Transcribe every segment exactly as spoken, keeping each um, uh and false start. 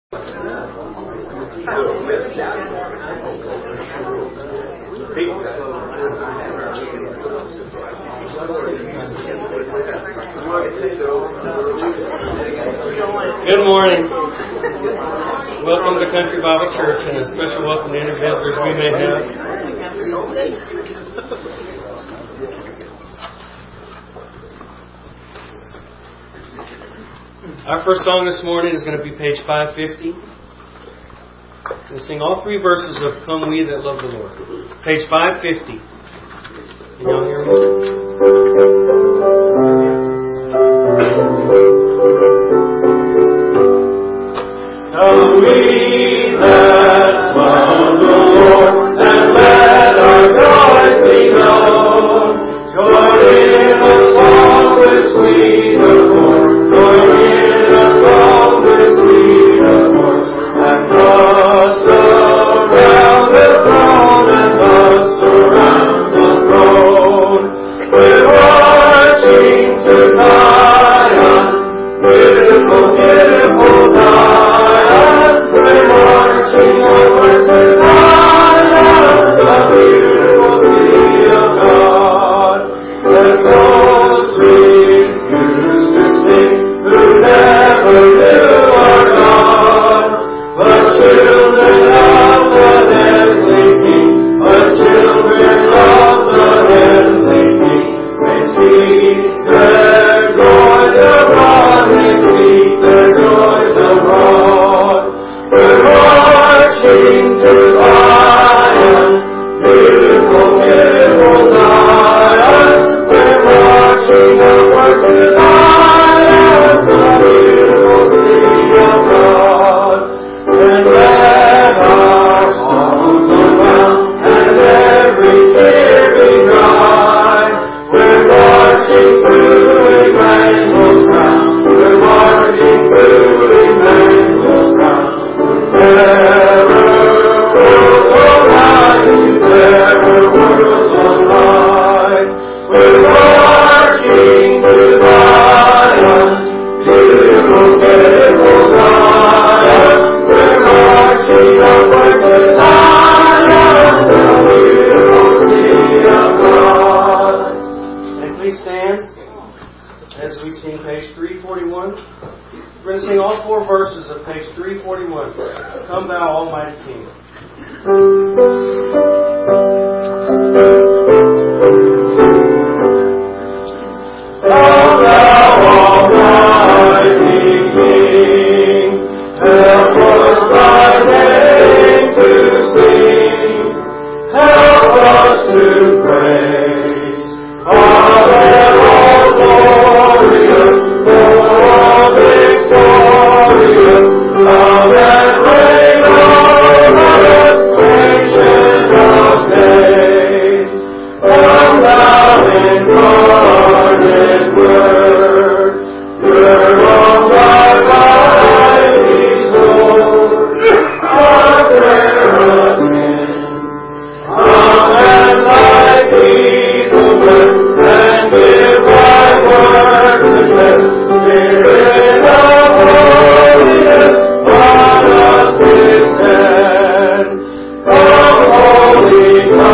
Good morning. Welcome to Country Bible Church, and a special welcome to any visitors we may have. Our first song this morning is going to be page five fifty. We'll sing all three verses of Come We That Love the Lord. Page five fifty. Can y'all hear me? Come we that love the Lord, and let our joy be known. Join in the song with sweet accord, join in the song with sweet accord, and thus around the throne, and thus around the throne. We're marching to Zion, beautiful, beautiful Zion. We're marching onwards to Zion, the beautiful city of God. Let those refuse to sing who never knew our God, but children of the heavenly King, but children of the heavenly King, may speak their joys abroad, may speak their joys abroad. We're marching to Zion, beautiful, beautiful Zion. We're marching upward to Zion, the beautiful city of God. And let our songs abound, and every tear be dry. We're marching through Emmanuel's town, we're marching through Emmanuel's town. There were worlds alive, there were worlds alive. We're marching to Zion, beautiful, beautiful Zion. We're marching upward to Zion, the beautiful city of God. And please stand as we sing page three forty-one. We're going to sing all four verses of page three forty-one. Come thou Almighty King. Come thou Almighty King, help us thy name to sing, help us to praise, all glorious, all victorious, love and reign over us, ancient of days. Come thou incarnate Word, Word of thy mighty sword, our prayer attend. Come and thy people bless, and give thy word to test. Spirit of holiness, on us extend. Come, Holy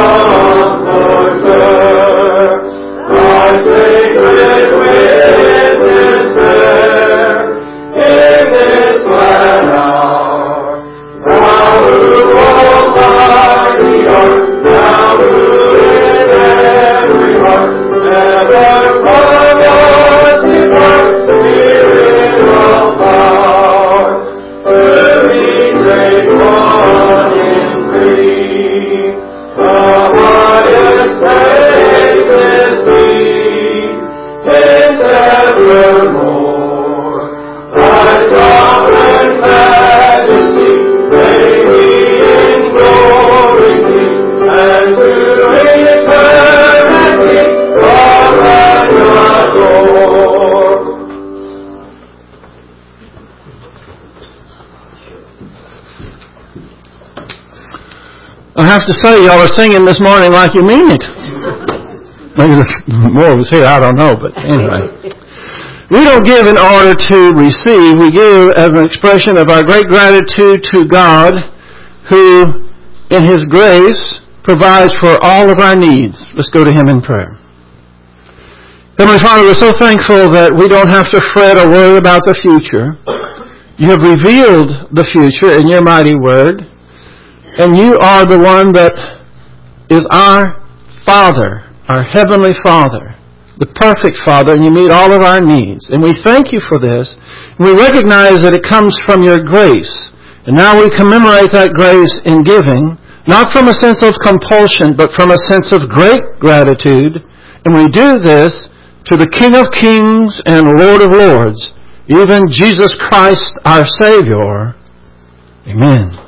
Comforter, thy sacred witness bear in this glad hour. Thou who almighty art, thou who in every heart never from us depart, Spirit of power, early great one in three, the highest faith is thee, is evermore. Thy sovereign majesty may we in glory see, and to eternity love and adore. I have to say, y'all are singing this morning like you mean it. Maybe there's more of us here, I don't know, but anyway. We don't give in order to receive. We give as an expression of our great gratitude to God, who, in His grace, provides for all of our needs. Let's go to Him in prayer. Heavenly Father, we're so thankful that we don't have to fret or worry about the future. You have revealed the future in your mighty word, and you are the one that is our Father, our Heavenly Father, the perfect Father, and you meet all of our needs. And we thank you for this. And we recognize that it comes from your grace. And now we commemorate that grace in giving, not from a sense of compulsion, but from a sense of great gratitude. And we do this to the King of Kings and Lord of Lords, even Jesus Christ, our Savior. Amen.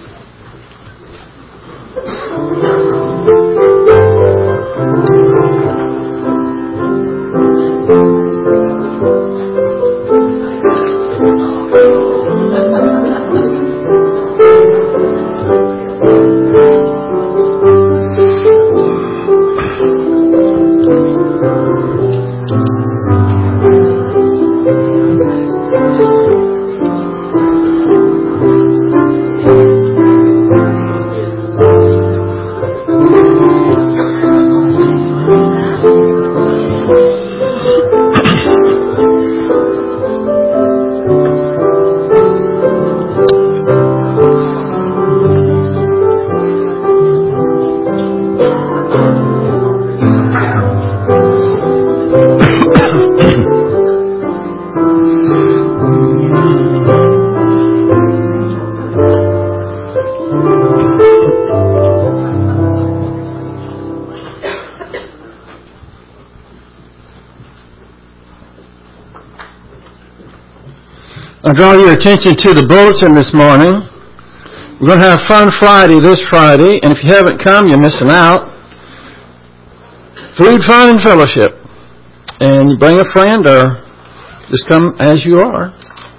I draw your attention to the bulletin this morning. We're going to have Fun Friday this Friday, and if you haven't come, you're missing out. Food, fun, and fellowship. And you bring a friend or just come as you are.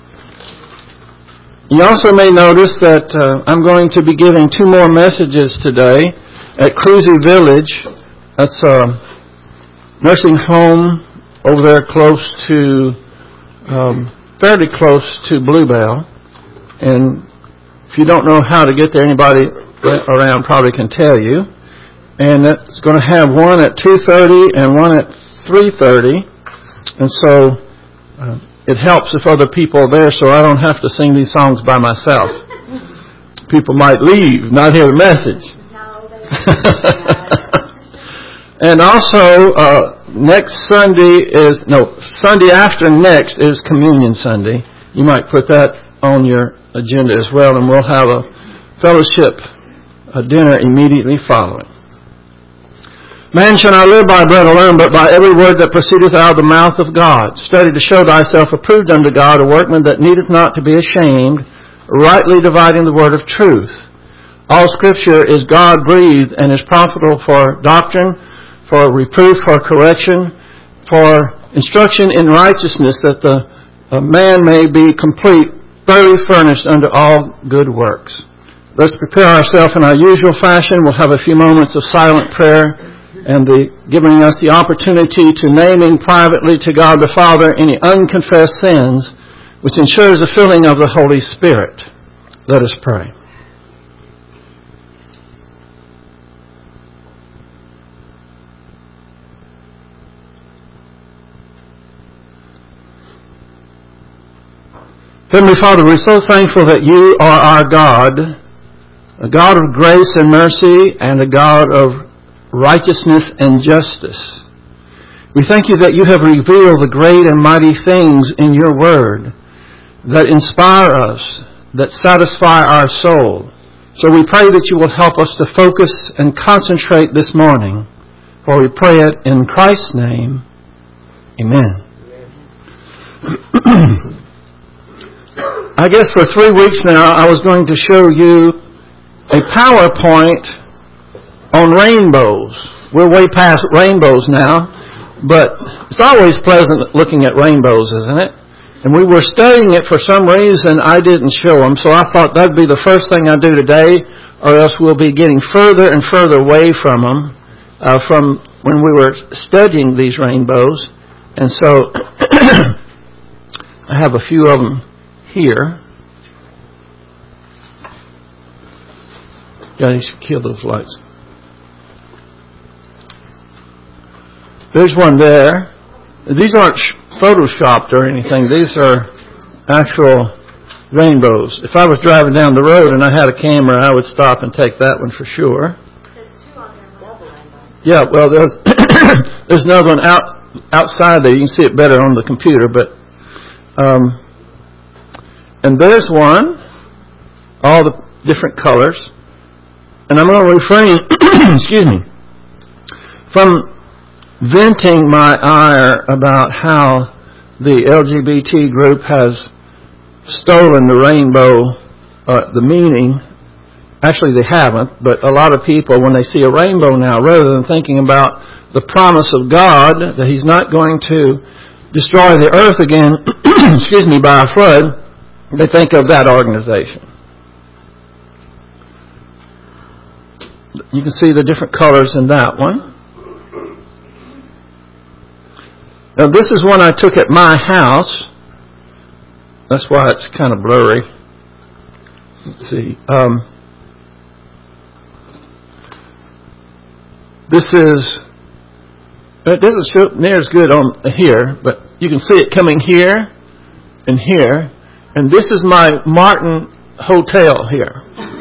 You also may notice that uh, I'm going to be giving two more messages today at Cruzy Village. That's a nursing home over there close to... Um, fairly close to Bluebell, and if you don't know how to get there, anybody around probably can tell you. And it's going to have one at two thirty and one at three thirty, and so uh, it helps if other people are there, so I don't have to sing these songs by myself. People might leave, not hear the message. And also, uh, next Sunday is, no, Sunday after next is Communion Sunday. You might put that on your agenda as well, and we'll have a fellowship a dinner immediately following. Man shall not live by bread alone, but by every word that proceedeth out of the mouth of God. Study to show thyself approved unto God, a workman that needeth not to be ashamed, rightly dividing the word of truth. All Scripture is God-breathed and is profitable for doctrine, for reproof, for correction, for instruction in righteousness, that the uh, man may be complete, thoroughly furnished unto all good works. Let's prepare ourselves in our usual fashion. We'll have a few moments of silent prayer and the giving us the opportunity to naming privately to God the Father any unconfessed sins, which ensures the filling of the Holy Spirit. Let us pray. Heavenly Father, we're so thankful that you are our God, a God of grace and mercy and a God of righteousness and justice. We thank you that you have revealed the great and mighty things in your word that inspire us, that satisfy our soul. So we pray that you will help us to focus and concentrate this morning, for we pray it in Christ's name. Amen. I guess for three weeks now I was going to show you a PowerPoint on rainbows. We're way past rainbows now, but it's always pleasant looking at rainbows, isn't it? And we were studying it for some reason. I didn't show them, so I thought that'd be the first thing I do today, or else we'll be getting further and further away from them, uh, from when we were studying these rainbows. And so I have a few of them here. Yeah, you should kill those lights. There's one there. These aren't photoshopped or anything. These are actual rainbows. If I was driving down the road and I had a camera, I would stop and take that one for sure. Yeah, well, there's there's another one out outside there. You can see it better on the computer, but um, and there's one, all the different colors. And I'm going to refrain, excuse me, from venting my ire about how the L G B T group has stolen the rainbow, uh, the meaning. Actually, they haven't, but a lot of people, when they see a rainbow now, rather than thinking about the promise of God, that He's not going to destroy the earth again, excuse me, by a flood, they think of that organization. You can see the different colors in that one. Now, this is one I took at my house. That's why it's kind of blurry. Let's see. Um, this is, it doesn't show near as good on here, but you can see it coming here and here. And this is my Martin Hotel here.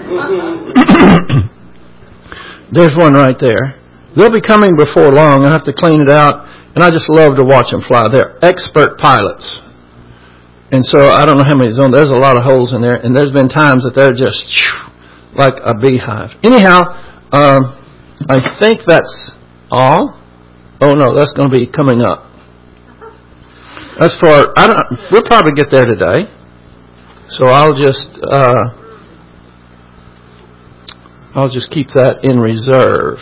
There's one right there. They'll be coming before long. I have to clean it out. And I just love to watch them fly. They're expert pilots. And so I don't know how many is on. There's a lot of holes in there. And there's been times that they're just like a beehive. Anyhow, um, I think that's all. Oh, no, that's going to be coming up. As for, I don't, we'll probably get there today. So I'll just... Uh, I'll just keep that in reserve.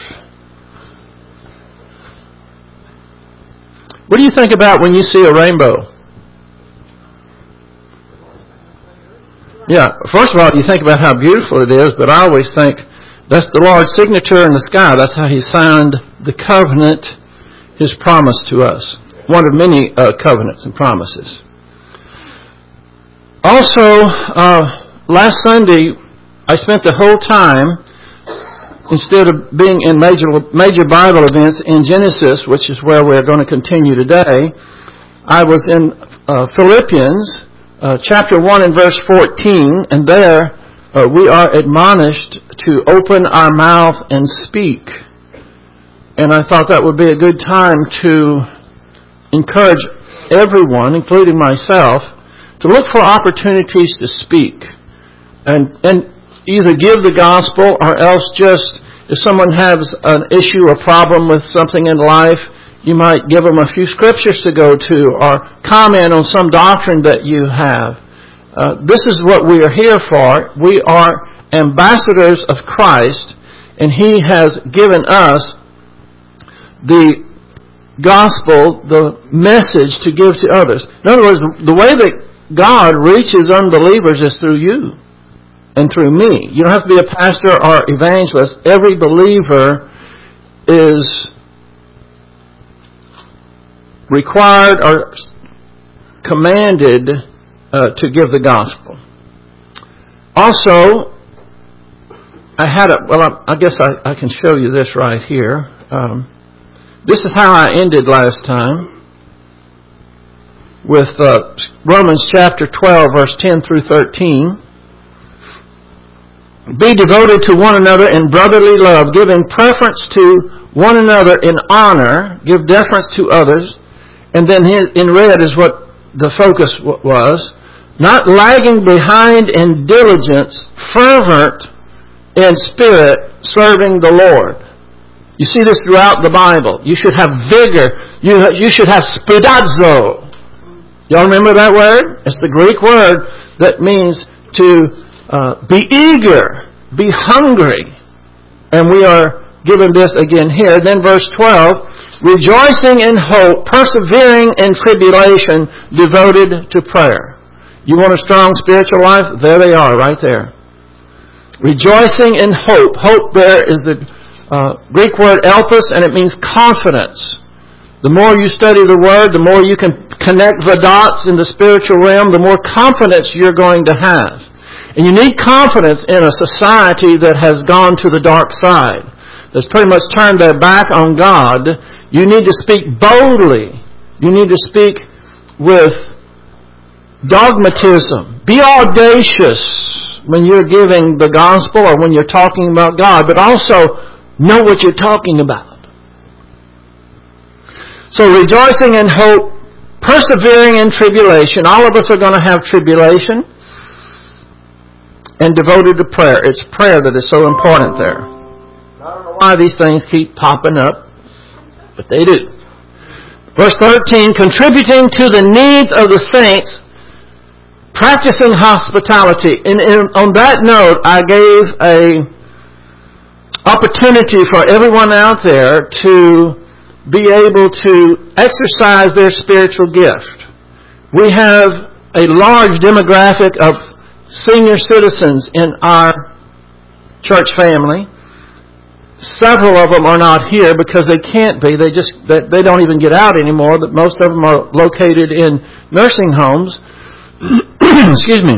What do you think about when you see a rainbow? Yeah, first of all, you think about how beautiful it is, but I always think that's the Lord's signature in the sky. That's how He signed the covenant, His promise to us. One of many uh, covenants and promises. Also, uh, last Sunday, I spent the whole time, instead of being in major major Bible events in Genesis, which is where we're going to continue today, I was in uh, Philippians uh, chapter one and verse fourteen, and there uh, we are admonished to open our mouth and speak. And I thought that would be a good time to encourage everyone, including myself, to look for opportunities to speak. And and either give the gospel or else just, if someone has an issue or problem with something in life, you might give them a few scriptures to go to or comment on some doctrine that you have. Uh, this is what we are here for. We are ambassadors of Christ, and He has given us the gospel, the message to give to others. In other words, the way that God reaches unbelievers is through you. And through me. You don't have to be a pastor or evangelist. Every believer is required or commanded uh, to give the gospel. Also, I had a, well, I, I guess I, I can show you this right here. Um, this is how I ended last time with uh, Romans chapter twelve, verse ten through thirteen. Be devoted to one another in brotherly love, giving preference to one another in honor, give deference to others. And then in red is what the focus was. Not lagging behind in diligence, fervent in spirit, serving the Lord. You see this throughout the Bible. You should have vigor. You, you should have spidazo. Y'all remember that word? It's the Greek word that means to Uh, be eager, be hungry. And we are given this again here. Then verse twelve, rejoicing in hope, persevering in tribulation, devoted to prayer. You want a strong spiritual life? There they are, right there. Rejoicing in hope. Hope there is the uh, Greek word elpis, and it means confidence. The more you study the Word, the more you can connect the dots in the spiritual realm, the more confidence you're going to have. And you need confidence in a society that has gone to the dark side, that's pretty much turned their back on God. You need to speak boldly. You need to speak with dogmatism. Be audacious when you're giving the gospel or when you're talking about God, but also know what you're talking about. So rejoicing in hope, persevering in tribulation. All of us are going to have tribulation. And devoted to prayer. It's prayer that is so important there. I don't know why these things keep popping up, but they do. Verse thirteen, contributing to the needs of the saints, practicing hospitality. And, and on that note, I gave a opportunity for everyone out there to be able to exercise their spiritual gift. We have a large demographic of senior citizens in our church family. Several of them are not here because they can't be. They just they, they don't even get out anymore. But most of them are located in nursing homes. Excuse me.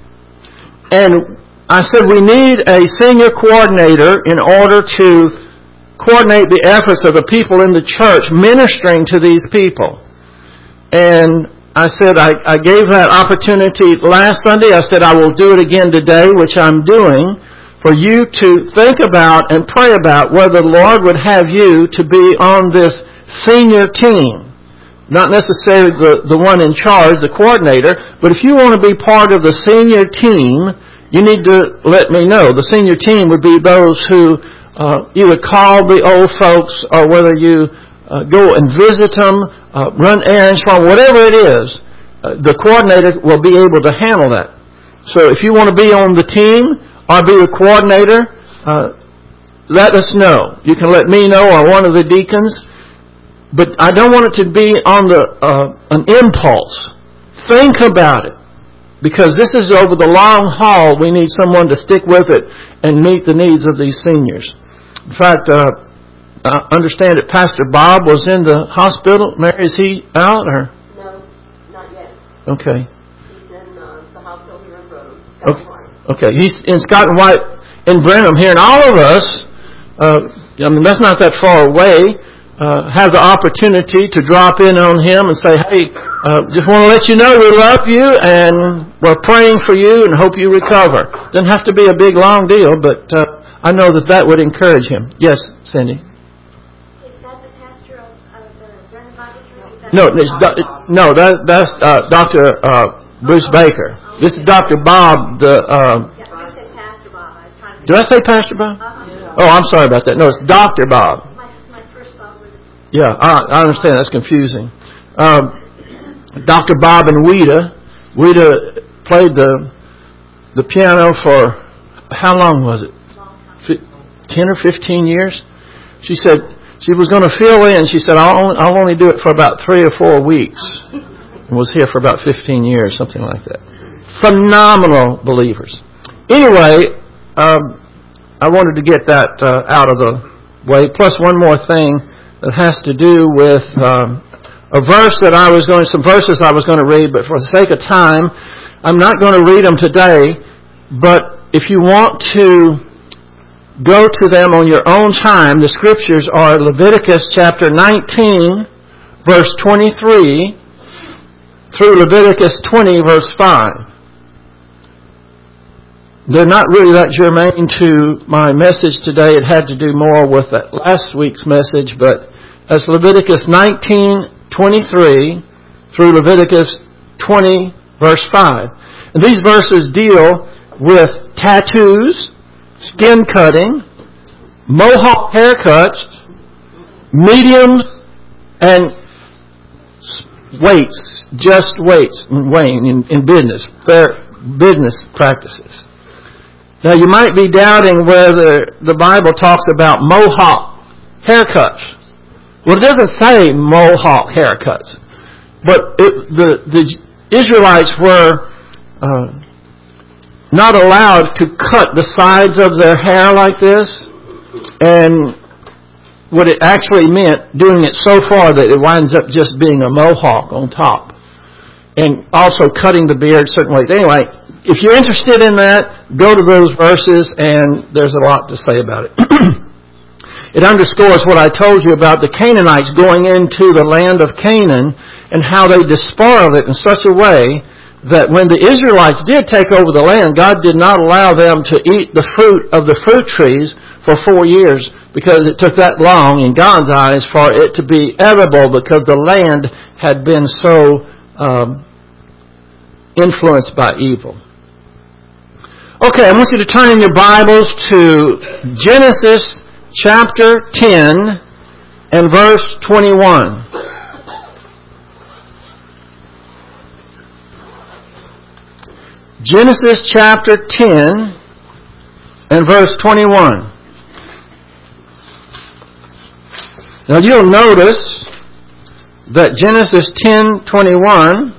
And I said we need a senior coordinator in order to coordinate the efforts of the people in the church ministering to these people. And I said I, I gave that opportunity last Sunday. I said I will do it again today, which I'm doing, for you to think about and pray about whether the Lord would have you to be on this senior team. Not necessarily the, the one in charge, the coordinator, but if you want to be part of the senior team, you need to let me know. The senior team would be those who uh, either call the old folks or whether you uh, go and visit them, uh, run errands for them, whatever it is, uh, the coordinator will be able to handle that. So if you want to be on the team or be the coordinator, uh, let us know. You can let me know or one of the deacons. But I don't want it to be on the uh, an impulse. Think about it. Because this is over the long haul. We need someone to stick with it and meet the needs of these seniors. In fact, uh, I understand that Pastor Bob was in the hospital. Mary, is he out? Or? No, not yet. Okay. He's in uh, the hospital here in Brenham. Okay. Okay. He's in Scott and White in Brenham here. And all of us, uh, I mean, that's not that far away, uh, have the opportunity to drop in on him and say, hey, uh, just want to let you know we love you and we're praying for you and hope you recover. Doesn't have to be a big, long deal, but uh, I know that that would encourage him. Yes, Cindy? No, it's do, no, that, that's uh, Doctor Uh, Bruce Baker. This is Doctor Bob. The uh, yeah, you said Pastor Bob. I was trying to. Did I say Pastor Bob? Uh-huh. Oh, I'm sorry about that. No, it's Doctor Bob. My, my first thought was. Yeah, I, I understand. That's confusing. Um, Doctor Bob and Weta. Weta played the the piano for how long was it? Ten or fifteen years. She said. She was going to fill in. She said, I'll only, I'll only do it for about three or four weeks. And was here for about fifteen years, something like that. Phenomenal believers. Anyway, um, I wanted to get that uh, out of the way. Plus one more thing that has to do with um, a verse that I was going, some verses I was going to read, but for the sake of time, I'm not going to read them today. But if you want to go to them on your own time. The scriptures are Leviticus chapter nineteen, verse twenty-three, through Leviticus twenty, verse five. They're not really that germane to my message today. It had to do more with that last week's message, but that's Leviticus nineteen, twenty-three, through Leviticus twenty, verse five. And these verses deal with tattoos, skin cutting, mohawk haircuts, mediums, and weights, just weights, weighing in, in business, fair business practices. Now you might be doubting whether the Bible talks about mohawk haircuts. Well, it doesn't say mohawk haircuts, but it, the the Israelites were Uh, not allowed to cut the sides of their hair like this, and what it actually meant, doing it so far that it winds up just being a mohawk on top. and also cutting the beard certain ways. Anyway, if you're interested in that, go to those verses, and there's a lot to say about it. It underscores what I told you about the Canaanites going into the land of Canaan and how they despoiled it in such a way that when the Israelites did take over the land, God did not allow them to eat the fruit of the fruit trees for four years because it took that long in God's eyes for it to be edible because the land had been so um, influenced by evil. Okay, I want you to turn in your Bibles to Genesis chapter ten and verse twenty-one. Genesis chapter ten and verse twenty-one. Now you'll notice that Genesis ten twenty-one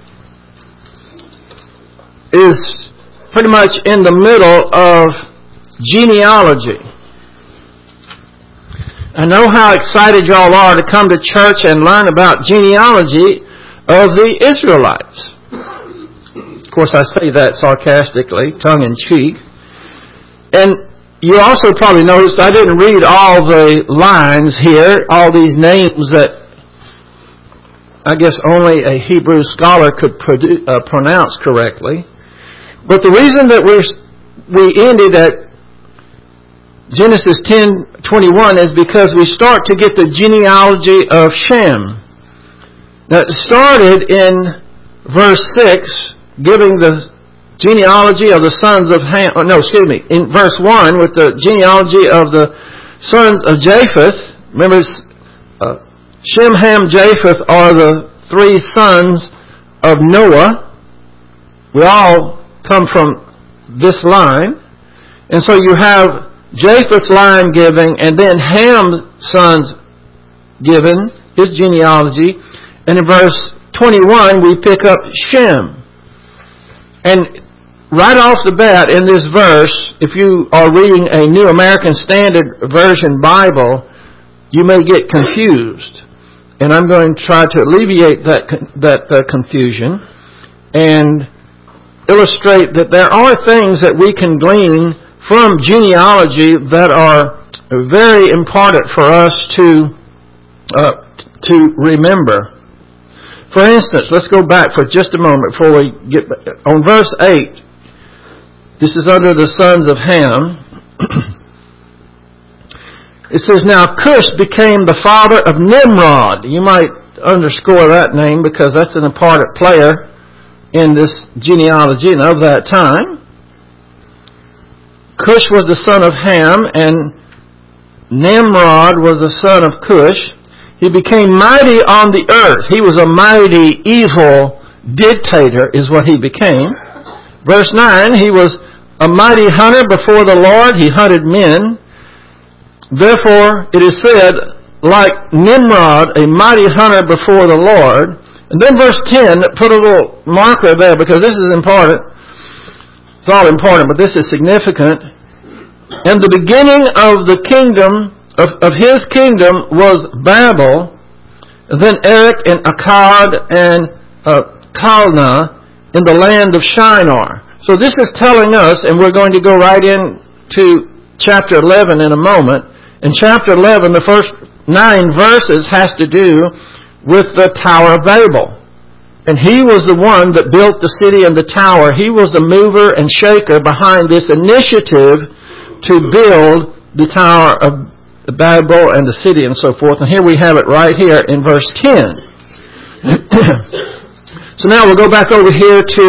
is pretty much in the middle of genealogy. I know how excited y'all are to come to church and learn about genealogy of the Israelites. Of course, I say that sarcastically, tongue-in-cheek. And you also probably noticed I didn't read all the lines here, all these names that I guess only a Hebrew scholar could produ- uh, pronounce correctly. But the reason that we're, we ended at Genesis ten twenty-one is because we start to get the genealogy of Shem. Now, it started in verse six, giving the genealogy of the sons of Ham. Oh, no, excuse me. In verse one, with the genealogy of the sons of Japheth. Remember, uh, Shem, Ham, Japheth are the three sons of Noah. We all come from this line. And so you have Japheth's line giving, and then Ham's sons given, his genealogy. And in verse twenty-one, we pick up Shem. And right off the bat in this verse, if you are reading a New American Standard Version Bible, you may get confused. And I'm going to try to alleviate that that uh, confusion and illustrate that there are things that we can glean from genealogy that are very important for us to uh, to remember. For instance, let's go back for just a moment before we get back. On verse eight. This is under the sons of Ham. It says, now Cush became the father of Nimrod. You might underscore that name because that's an important player in this genealogy and of that time. Cush was the son of Ham, and Nimrod was the son of Cush. He became mighty on the earth. He was a mighty, evil dictator is what he became. Verse nine, he was a mighty hunter before the Lord. He hunted men. Therefore, it is said, like Nimrod, a mighty hunter before the Lord. And then verse ten, put a little marker there because this is important. It's all important, but this is significant. And the beginning of the kingdom, of, of his kingdom was Babel, and then Erech and Akkad and uh, Calneh in the land of Shinar. So this is telling us, and we're going to go right into chapter eleven in a moment. In chapter eleven, the first nine verses has to do with the Tower of Babel. And he was the one that built the city and the tower. He was the mover and shaker behind this initiative to build the Tower of Babel and the city and so forth. And here we have it right here in verse ten. So now we'll go back over here to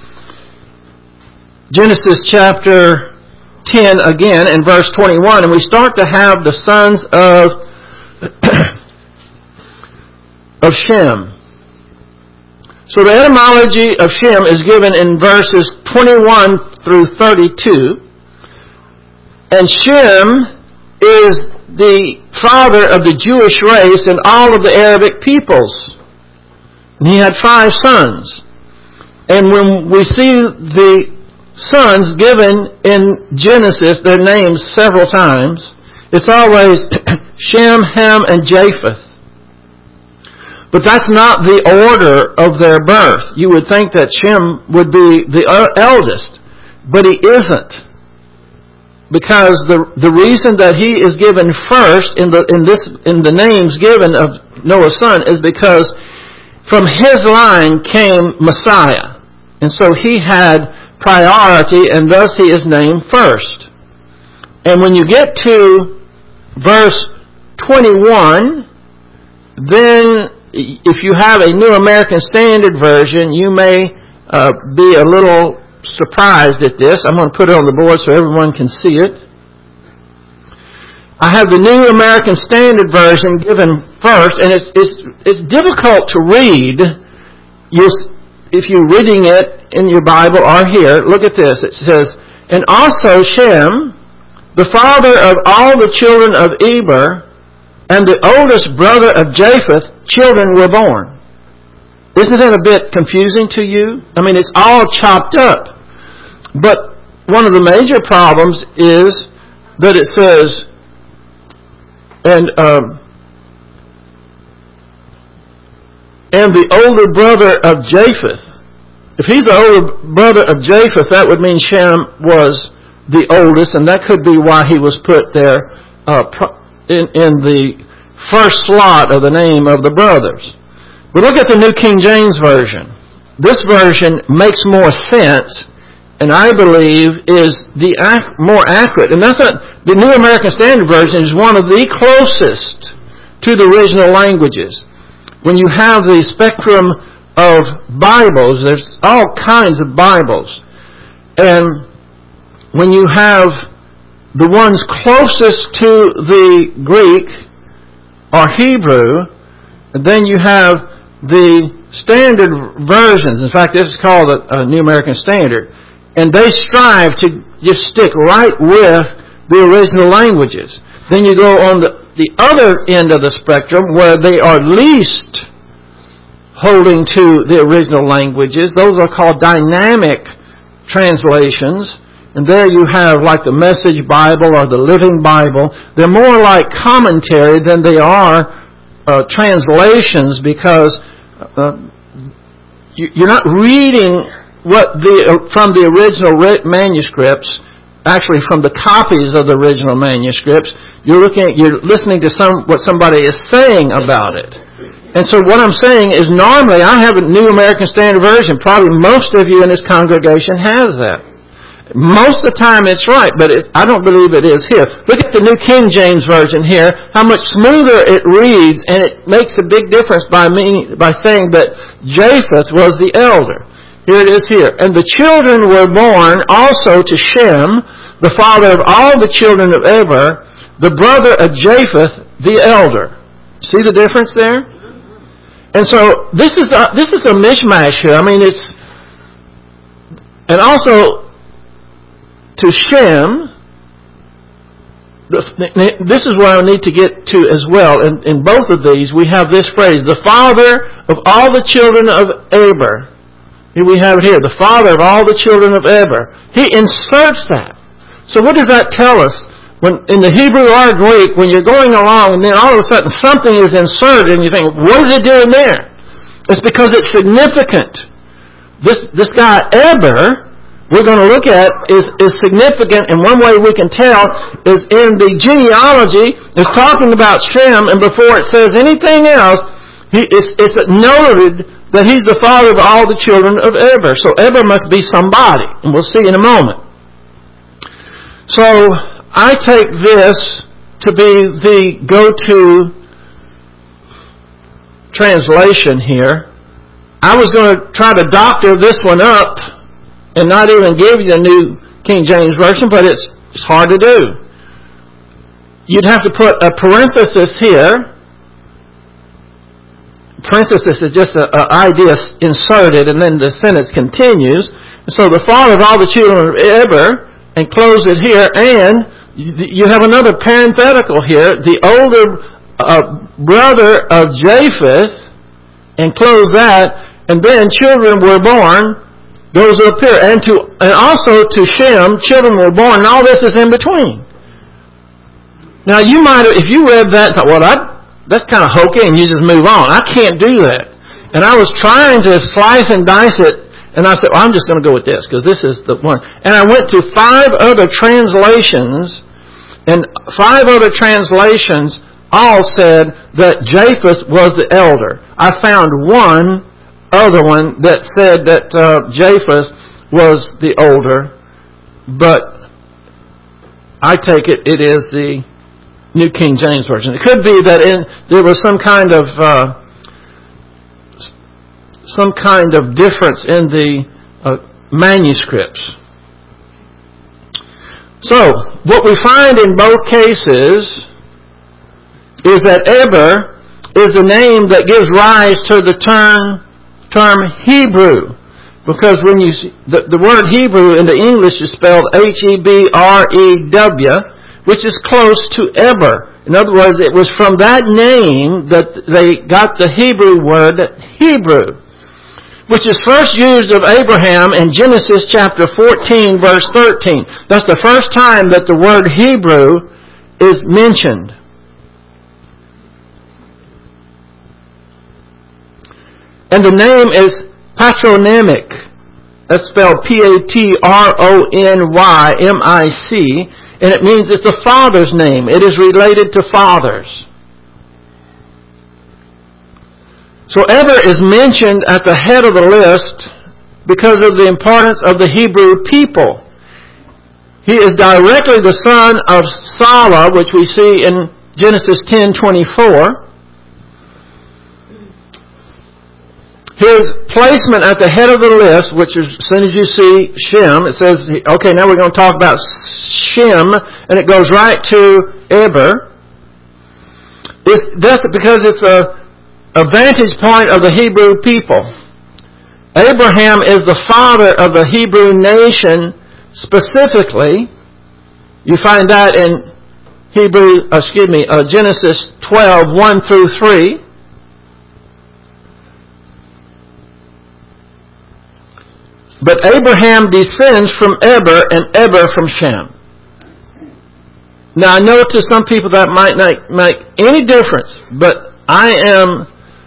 Genesis chapter ten again in verse twenty-one. And we start to have the sons of, of Shem. So the etymology of Shem is given in verses twenty-one through thirty-two. And Shem is the father of the Jewish race and all of the Arabic peoples. And he had five sons. And when we see the sons given in Genesis, their names several times, it's always Shem, Ham, and Japheth. But that's not the order of their birth. You would think that Shem would be the eldest, but he isn't. Because the the reason that he is given first in the in this in the names given of Noah's son is because from his line came Messiah. And so he had priority, and thus he is named first. And when you get to verse twenty-one, then if you have a New American Standard Version, you may uh, be a little surprised at this. I'm going to put it on the board so everyone can see it. I have the New American Standard Version given first, and it's it's it's difficult to read. You'll, if you're reading it in your Bible or here, look at this. It says, "And also Shem, the father of all the children of Eber, and the oldest brother of Japheth, children were born." Isn't that a bit confusing to you? I mean, it's all chopped up. But one of the major problems is that it says, and um, and the older brother of Japheth. If he's the older brother of Japheth, that would mean Shem was the oldest, and that could be why he was put there uh, in, in the first slot of the name of the brothers. But look at the New King James Version. This version makes more sense, and I believe is the ac- more accurate. And that's a, the New American Standard Version is one of the closest to the original languages. When you have the spectrum of Bibles, there's all kinds of Bibles, and when you have the ones closest to the Greek or Hebrew, and then you have the standard versions. In fact, this is called a, a New American Standard, and they strive to just stick right with the original languages. Then you go on the, the other end of the spectrum where they are least holding to the original languages. Those are called dynamic translations. And there you have like the Message Bible or the Living Bible. They're more like commentary than they are uh, translations, because uh, you, you're not reading what the uh, from the original manuscripts, actually from the copies of the original manuscripts. You're looking, you're listening to some what somebody is saying about it. And so what I'm saying is, normally I have a New American Standard Version. Probably most of you in this congregation has that. Most of the time it's right, but it's, I don't believe it is here. Look at the New King James Version here, how much smoother it reads, and it makes a big difference by me, by saying that Japheth was the elder. Here it is here. "And the children were born also to Shem, the father of all the children of Eber, the brother of Japheth, the elder." See the difference there? And so this is a, this is a mishmash here. I mean, it's, and also to Shem, this is what I need to get to as well. In, in both of these, we have this phrase, the father of all the children of Eber. Here we have it here, the father of all the children of Eber. He inserts that. So what does that tell us? When in the Hebrew or Greek, when you're going along and then all of a sudden something is inserted and you think, what is it doing there? It's because it's significant. This this guy Eber, we're going to look at, is, is significant, and one way we can tell is in the genealogy, it's talking about Shem, and before it says anything else, he, it's, it's noted that he's the father of all the children of Eber. So Eber must be somebody, and we'll see in a moment. So I take this to be the go-to translation here. I was going to try to doctor this one up and not even give you a New King James Version, but it's, it's hard to do. You'd have to put a parenthesis here. Parenthesis is just an idea inserted, and then the sentence continues. So the father of all the children of Eber, and close it here, and you have another parenthetical here, the older uh, brother of Japheth, and close that, and then children were born, goes up here, and to and also to Shem, children were born, and all this is in between. Now you might have, if you read that, thought, well, that that's kind of hokey, and you just move on. I can't do that. And I was trying to slice and dice it, and I said, well, I'm just going to go with this, because this is the one. And I went to five other translations, and five other translations all said that Japheth was the elder. I found one other one that said that uh, Japheth was the older, but I take it it is the New King James Version. It could be that in there was some kind of uh, some kind of difference in the uh, manuscripts. So, what we find in both cases is that Eber is the name that gives rise to the term term Hebrew. Because when you see, the, the word Hebrew in the English is spelled H E B R E W, which is close to Eber. In other words, it was from that name that they got the Hebrew word Hebrew, which is first used of Abraham in Genesis chapter fourteen, verse thirteen. That's the first time that the word Hebrew is mentioned. And the name is patronymic. That's spelled P A T R O N Y M I C. And it means it's a father's name. It is related to fathers. So Eber is mentioned at the head of the list because of the importance of the Hebrew people. He is directly the son of Salah, which we see in Genesis ten twenty-four. His placement at the head of the list, which is, as soon as you see Shem, it says, okay, now we're going to talk about Shem, and it goes right to Eber. It's, that's because it's a, a vantage point of the Hebrew people. Abraham is the father of the Hebrew nation specifically. You find that in Hebrew, excuse me, uh, Genesis twelve, one through three. But Abraham descends from Eber and Eber from Shem. Now I know to some people that might not make any difference, but I am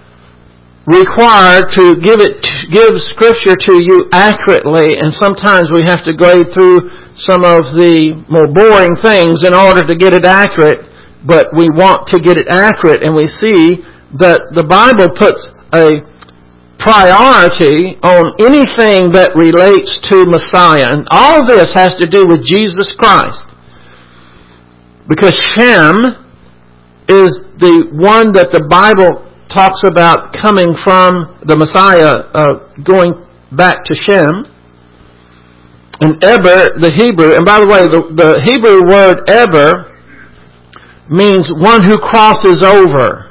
required to give it, give Scripture to you accurately, and sometimes we have to go through some of the more boring things in order to get it accurate, but we want to get it accurate, and we see that the Bible puts a priority on anything that relates to Messiah. And all this has to do with Jesus Christ. Because Shem is the one that the Bible talks about coming from the Messiah, uh, going back to Shem. And Eber, the Hebrew, and by the way, the, the Hebrew word Eber means one who crosses over.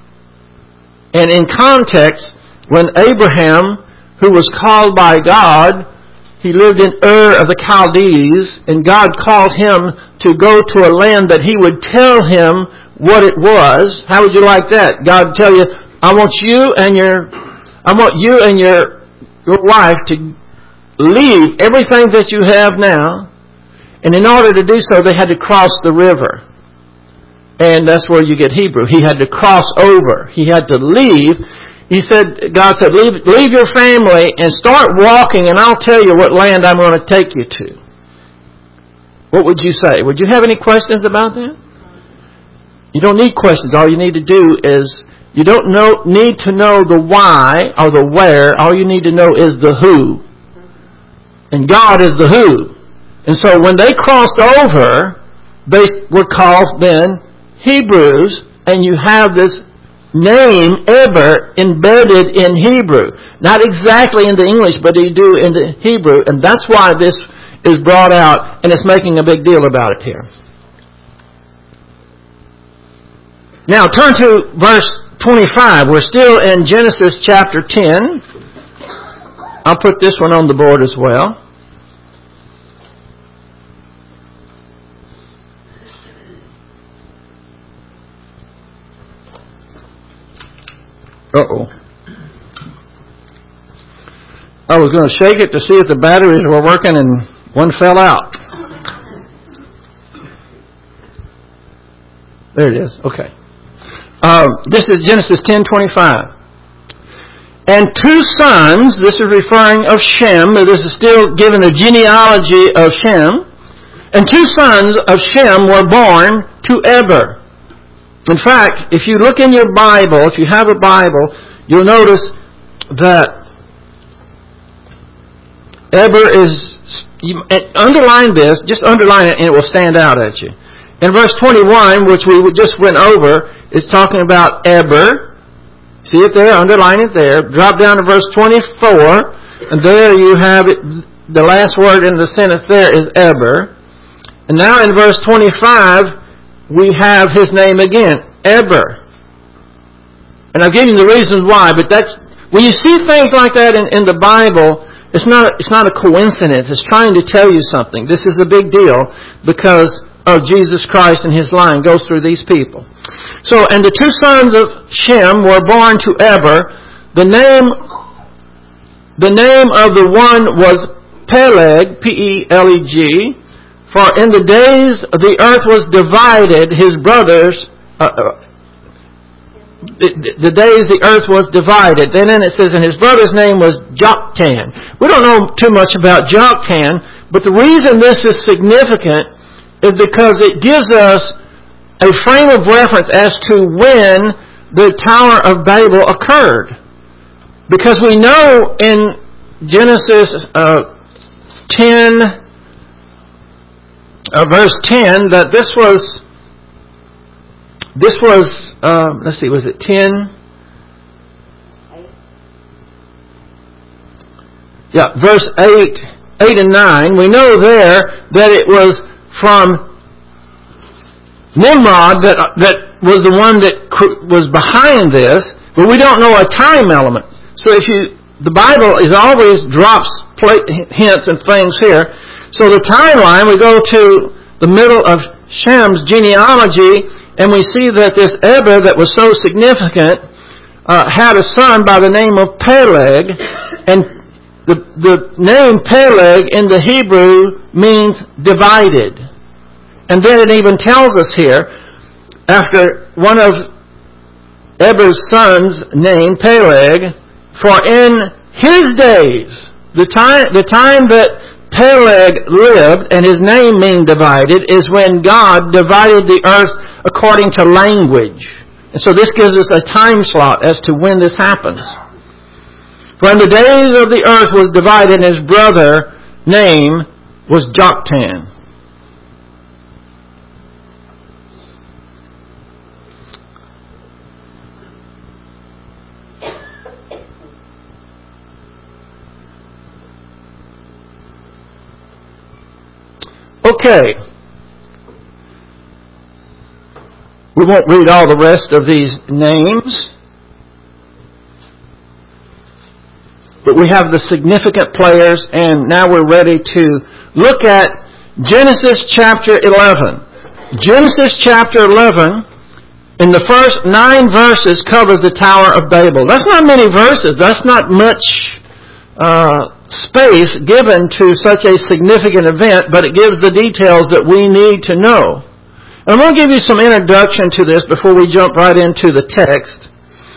And in context, when Abraham, who was called by God, he lived in Ur of the Chaldees, and God called him to go to a land that He would tell him what it was. How would you like that? God would tell you, I want you and your, I want you and your, your wife to leave everything that you have now, and in order to do so, they had to cross the river. And that's where you get Hebrew. He had to cross over. He had to leave. He said, God said, leave, leave your family and start walking, and I'll tell you what land I'm going to take you to. What would you say? Would you have any questions about that? You don't need questions. All you need to do is, you don't know, need to know the why or the where. All you need to know is the who. And God is the who. And so when they crossed over, they were called then Hebrews, and you have this name Eber embedded in Hebrew. Not exactly in the English, but you do in the Hebrew. And that's why this is brought out, and it's making a big deal about it here. Now turn to verse twenty-five. We're still in Genesis chapter ten. I'll put this one on the board as well. Uh-oh. I was going to shake it to see if the batteries were working, and one fell out. There it is. Okay. Um, this is Genesis ten twenty-five. And two sons, this is referring of Shem, this is still given the genealogy of Shem, and two sons of Shem were born to Eber. In fact, if you look in your Bible, if you have a Bible, you'll notice that Eber is, you, underline this, just underline it and it will stand out at you. In verse twenty-one, which we just went over, it's talking about Eber. See it there? Underline it there. Drop down to verse twenty-four, and there you have it. The last word in the sentence there is Eber. And now in verse twenty-five, we have his name again, Eber. And I've given you the reasons why, but that's, when you see things like that in, in the Bible, it's not, it's not a coincidence. It's trying to tell you something. This is a big deal because of Jesus Christ and his line goes through these people. So, and the two sons of Shem were born to Eber. The name, the name of the one was Peleg, P E L E G, for in the days the earth was divided, his brothers, uh, the, the days the earth was divided. Then it says, and his brother's name was Joktan. We don't know too much about Joktan, but the reason this is significant is because it gives us a frame of reference as to when the Tower of Babel occurred. Because we know in Genesis uh, ten, uh, verse ten, that this was, this was, uh, let's see, was it ten? Yeah, verse eight, eight and nine. We know there that it was from Nimrod that that was the one that was behind this, but we don't know a time element. So if you, the Bible is always drops hints and things here. So the timeline, we go to the middle of Shem's genealogy, and we see that this Eber that was so significant uh, had a son by the name of Peleg, and the the name Peleg in the Hebrew means divided. And then it even tells us here, after one of Eber's sons named Peleg, for in his days, the time, the time that Peleg lived, and his name mean divided, is when God divided the earth according to language. And so this gives us a time slot as to when this happens. For in the days of the earth was divided, and his brother name was Joktan. Okay. We won't read all the rest of these names, but we have the significant players, and now we're ready to look at Genesis chapter eleven. Genesis chapter eleven, in the first nine verses, covers the Tower of Babel. That's not many verses. That's not much uh, space given to such a significant event, but it gives the details that we need to know. And I'm going to give you some introduction to this before we jump right into the text.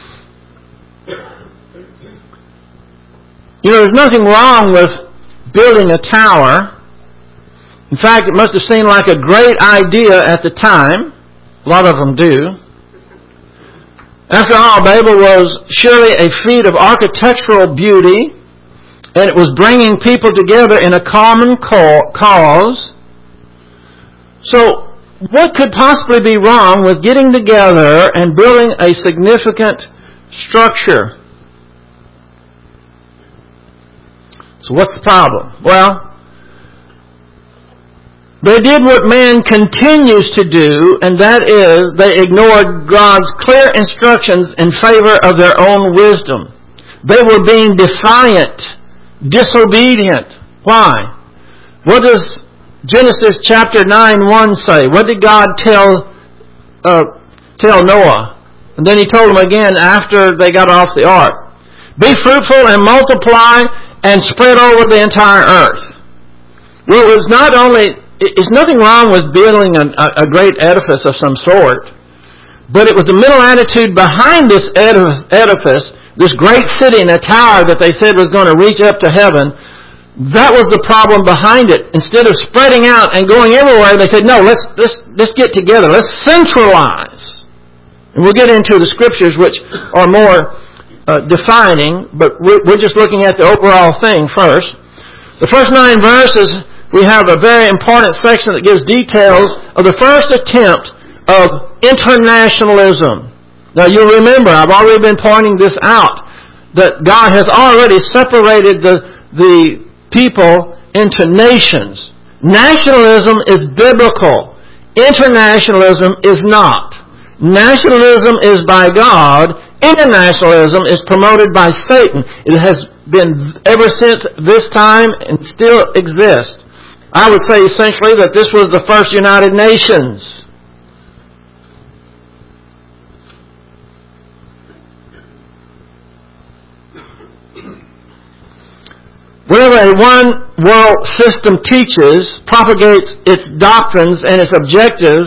You know, there's nothing wrong with building a tower. In fact, it must have seemed like a great idea at the time. A lot of them do. After all, Babel was surely a feat of architectural beauty, and it was bringing people together in a common cause. So, what could possibly be wrong with getting together and building a significant structure? So what's the problem? Well, they did what man continues to do, and that is they ignored God's clear instructions in favor of their own wisdom. They were being defiant, disobedient. Why? What does Genesis chapter nine one say? What did God tell uh, tell Noah? And then he told him again after they got off the ark. Be fruitful and multiply and spread over the entire earth. Well, it was not only, it's nothing wrong with building a, a great edifice of some sort, But it was the mental attitude behind this edifice, this great city and a tower that they said was going to reach up to heaven. That was the problem behind it. Instead of spreading out and going everywhere, they said, no, let's, let's, let's get together. Let's centralize. And we'll get into the scriptures which are more uh, defining, but we're, we're just looking at the overall thing first. The first nine verses, we have a very important section that gives details of the first attempt of internationalism. Now you remember, I've already been pointing this out, that God has already separated the, the people into nations. Nationalism is biblical. Internationalism is not. Nationalism is by God. Internationalism is promoted by Satan. It has been ever since this time and still exists. I would say essentially that this was the first United Nations. Whenever a one-world system teaches, propagates its doctrines and its objectives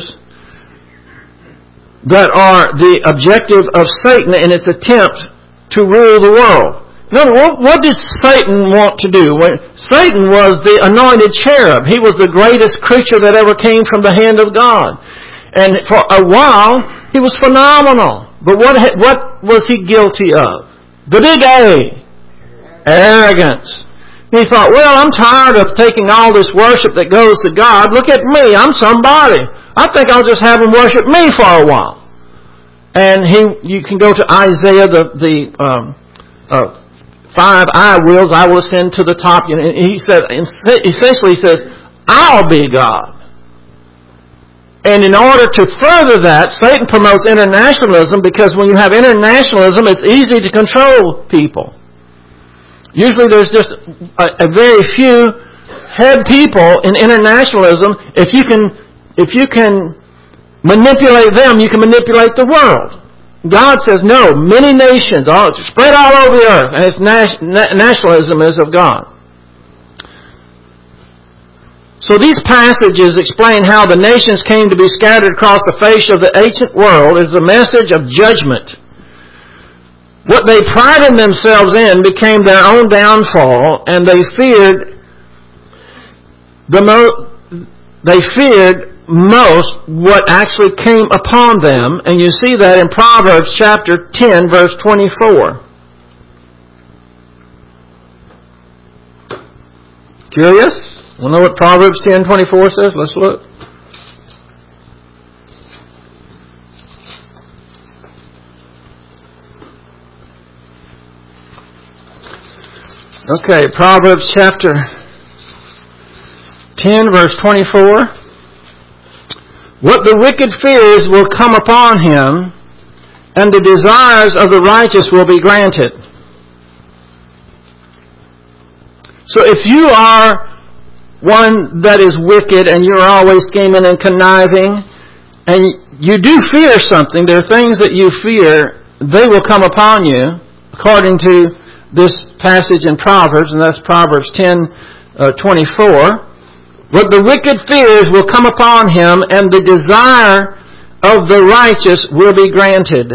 that are the objective of Satan in its attempt to rule the world. Now, what did Satan want to do? When Satan was the anointed cherub. He was the greatest creature that ever came from the hand of God. And for a while, he was phenomenal. But what, what was he guilty of? The big A. Arrogance. He thought, well, I'm tired of taking all this worship that goes to God. Look at me. I'm somebody. I think I'll just have him worship me for a while. And he, you can go to Isaiah, the, the um, uh, five I wills I will ascend to the top. And he said, essentially he says, I'll be God. And in order to further that, Satan promotes internationalism, because when you have internationalism, it's easy to control people. Usually there's just a, a very few head people in internationalism. If you can, if you can manipulate them, you can manipulate the world. God says, no, many nations, all, spread all over the earth, and it's nas- nationalism is of God. So these passages explain how the nations came to be scattered across the face of the ancient world as a message of judgment. What they prided themselves in became their own downfall, and they feared the mo- they feared most what actually came upon them, and you see that in Proverbs chapter ten, verse twenty-four. Curious? Want to know what Proverbs ten twenty-four says? Let's look. Okay, Proverbs chapter ten, verse twenty-four. What the wicked fears will come upon him, and the desires of the righteous will be granted. So if you are one that is wicked and you're always scheming and conniving, and you do fear something, there are things that you fear, they will come upon you, according to this passage in Proverbs, and that's Proverbs ten twenty-four. What the wicked fears will come upon him, and the desire of the righteous will be granted.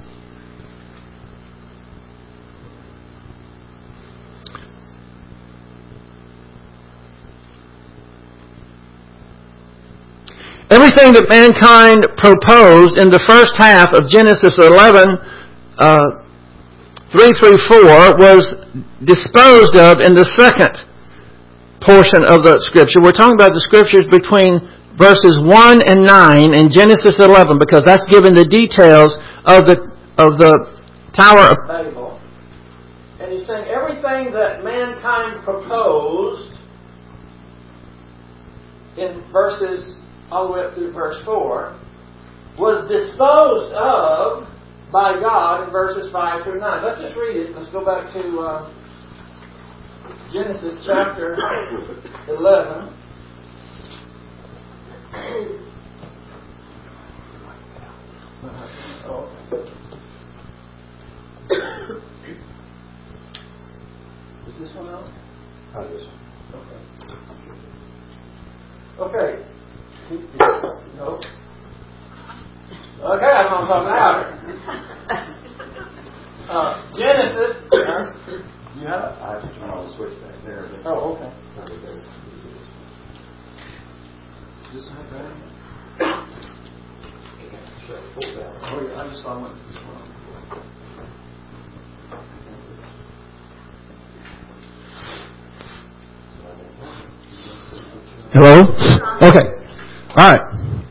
Everything that mankind proposed in the first half of Genesis eleven, uh, three through four, was disposed of in the second portion of the Scripture. We're talking about the Scriptures between verses one and nine in Genesis eleven, because that's given the details of the of the Tower of Babel. And he's saying everything that mankind proposed in verses all the way up through verse four was disposed of by God in verses five through nine. Let's just read it. Let's go back to uh, Genesis chapter eleven. Is this one out? Oh, this one. Okay. Okay. No. Okay, I'm on I'm talking louder. Uh, Genesis. You have it? I have to turn on the switch back there. But Oh, okay. Is this not better? Oh, yeah, I just saw one. Hello? Okay. All right.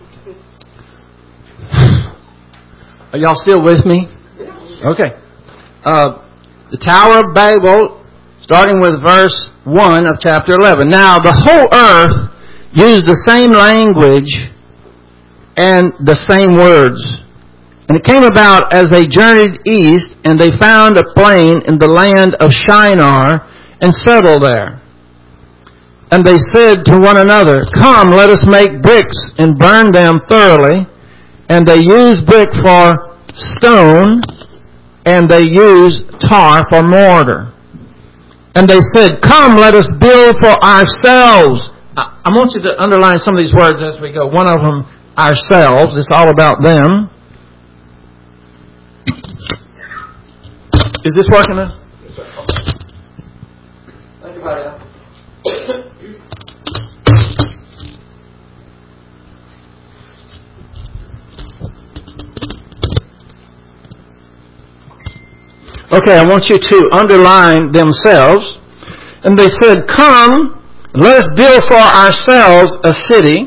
Are y'all still with me? Okay. Uh, the Tower of Babel, starting with verse one of chapter eleven. Now, the whole earth used the same language and the same words. And it came about as they journeyed east, and they found a plain in the land of Shinar, and settled there. And they said to one another, Come, let us make bricks, and burn them thoroughly. And they used brick for stone, and they used tar for mortar. And they said, Come, let us build for ourselves. I, I want you to underline some of these words as we go. One of them, ourselves. It's all about them. Is this working now? Yes, sir. Thank you, buddy. Okay, I want you to underline themselves. And they said, Come, let us build for ourselves a city.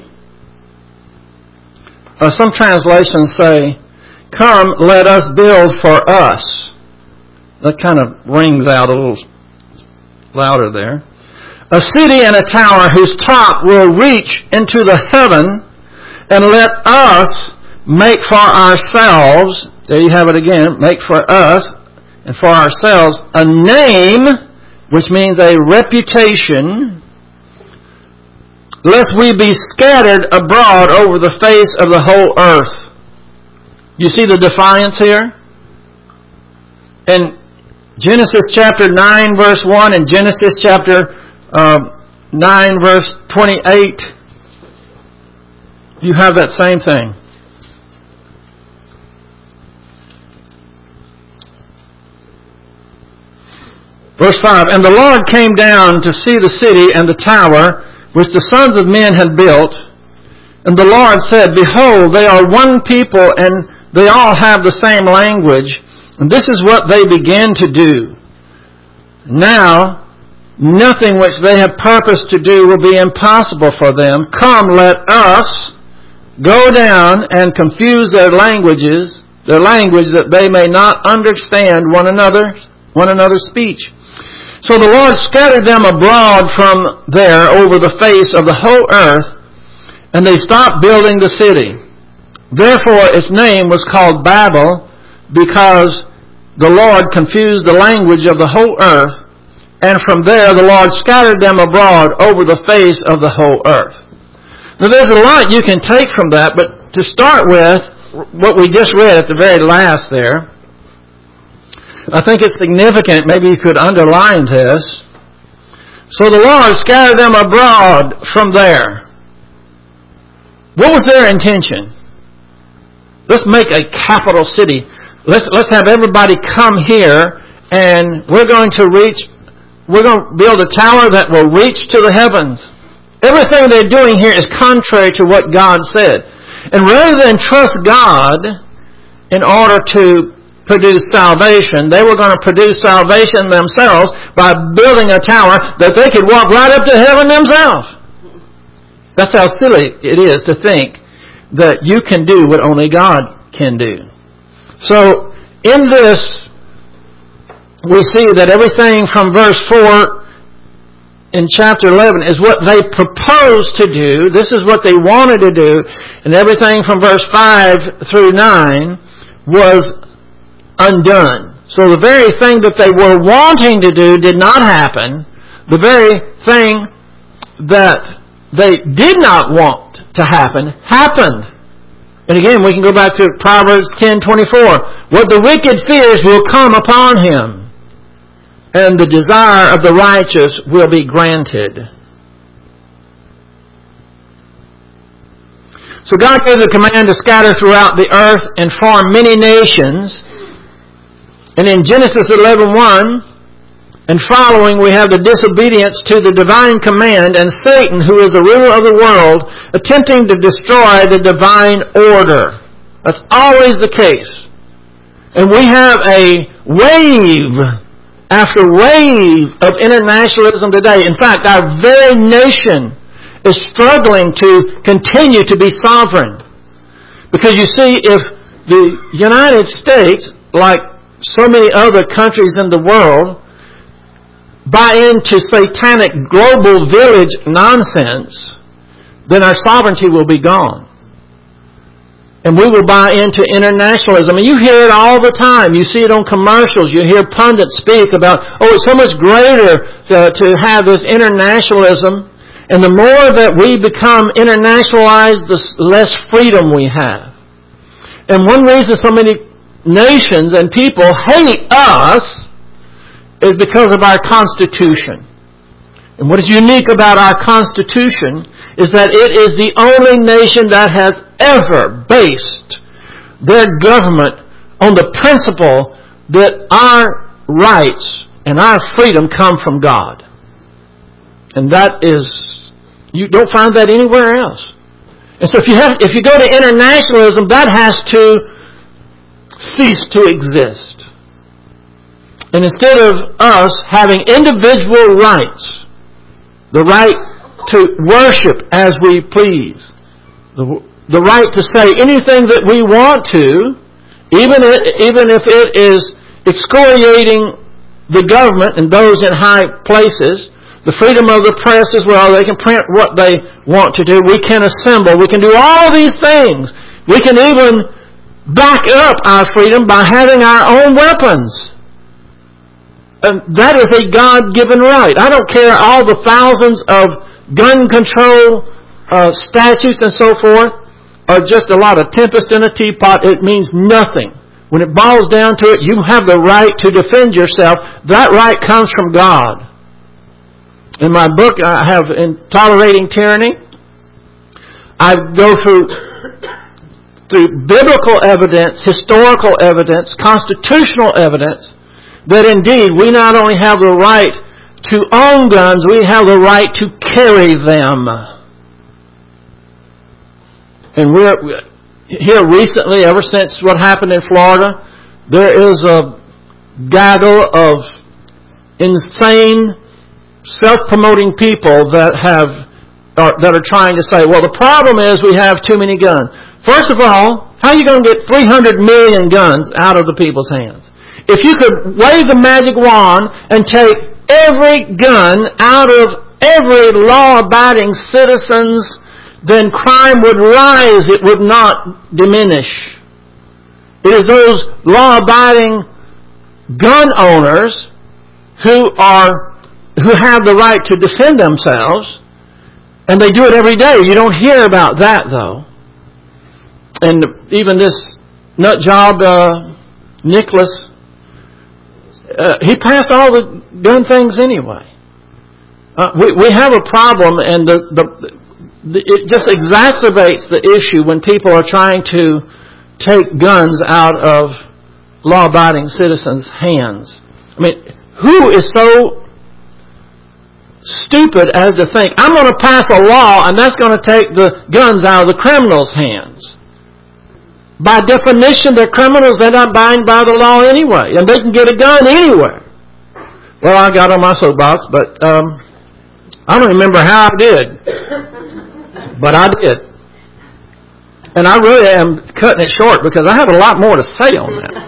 Uh, some translations say, Come, let us build for us. That kind of rings out a little louder there. A city and a tower whose top will reach into the heaven, and let us make for ourselves, there you have it again, make for us, and for ourselves a name, which means a reputation, lest we be scattered abroad over the face of the whole earth. You see the defiance here? In Genesis chapter nine verse one and Genesis chapter uh, nine verse twenty-eight, you have that same thing. Verse five, And the Lord came down to see the city and the tower which the sons of men had built. And the Lord said, Behold, they are one people, and they all have the same language. And this is what they begin to do. Now, nothing which they have purposed to do will be impossible for them. Come, let us go down and confuse their languages, their language, that they may not understand one another, one another's speech. So the Lord scattered them abroad from there over the face of the whole earth, and they stopped building the city. Therefore its name was called Babel, because the Lord confused the language of the whole earth, and from there the Lord scattered them abroad over the face of the whole earth. Now there's a lot you can take from that, but to start with, what we just read at the very last there, I think it's significant. Maybe you could underline this. So the Lord scattered them abroad from there. What was their intention? Let's make a capital city. Let's let's have everybody come here, and we're going to reach. We're going to build a tower that will reach to the heavens. Everything they're doing here is contrary to what God said. And rather than trust God in order to produce salvation, they were going to produce salvation themselves by building a tower that they could walk right up to heaven themselves. That's how silly it is to think that you can do what only God can do. So, in this, we see that everything from verse four in chapter eleven is what they proposed to do. This is what they wanted to do. And everything from verse five through nine was undone. So the very thing that they were wanting to do did not happen. The very thing that they did not want to happen happened. And again, we can go back to Proverbs ten twenty-four. What the wicked fears will come upon him, and the desire of the righteous will be granted. So God gave the command to scatter throughout the earth and form many nations. And in Genesis eleven one and following, we have the disobedience to the divine command and Satan, who is the ruler of the world, attempting to destroy the divine order. That's always the case. And we have a wave after wave of internationalism today. In fact, our very nation is struggling to continue to be sovereign. Because you see, if the United States, like so many other countries in the world, buy into satanic global village nonsense, then our sovereignty will be gone. And we will buy into internationalism. And you hear it all the time. You see it on commercials. You hear pundits speak about, oh, it's so much greater to, to have this internationalism. And the more that we become internationalized, the less freedom we have. And one reason so many nations and people hate us is because of our Constitution. And what is unique about our Constitution is that it is the only nation that has ever based their government on the principle that our rights and our freedom come from God. And that is, you don't find that anywhere else. And so if you have, if you go to internationalism, that has to cease to exist. And instead of us having individual rights, the right to worship as we please, the, the right to say anything that we want to, even if, even if it is excoriating the government and those in high places, the freedom of the press as well, they can print what they want to do, we can assemble, we can do all these things. We can even back up our freedom by having our own weapons. And that is a God-given right. I don't care all the thousands of gun control uh, statutes and so forth are just a lot of tempest in a teapot. It means nothing. When it boils down to it, you have the right to defend yourself. That right comes from God. In my book, I have in Tolerating Tyranny, I go through through biblical evidence, historical evidence, constitutional evidence, that indeed we not only have the right to own guns, we have the right to carry them. And we're here recently, ever since what happened in Florida, there is a gaggle of insane, self-promoting people that have are, that are trying to say, well, the problem is we have too many guns. First of all, how are you going to get three hundred million guns out of the people's hands? If you could wave the magic wand and take every gun out of every law-abiding citizen's, then crime would rise, it would not diminish. It is those law-abiding gun owners who are who have the right to defend themselves, and they do it every day. You don't hear about that, though. And even this nut job, uh, Nicholas, uh, he passed all the gun things anyway. Uh, we we have a problem, and the, the the it just exacerbates the issue when people are trying to take guns out of law-abiding citizens' hands. I mean, who is so stupid as to think, I'm going to pass a law and that's going to take the guns out of the criminals' hands? By definition, they're criminals. They're not bound by the law anyway. And they can get a gun anywhere. Well, I got on my soapbox, but um, I don't remember how I did. But I did. And I really am cutting it short because I have a lot more to say on that.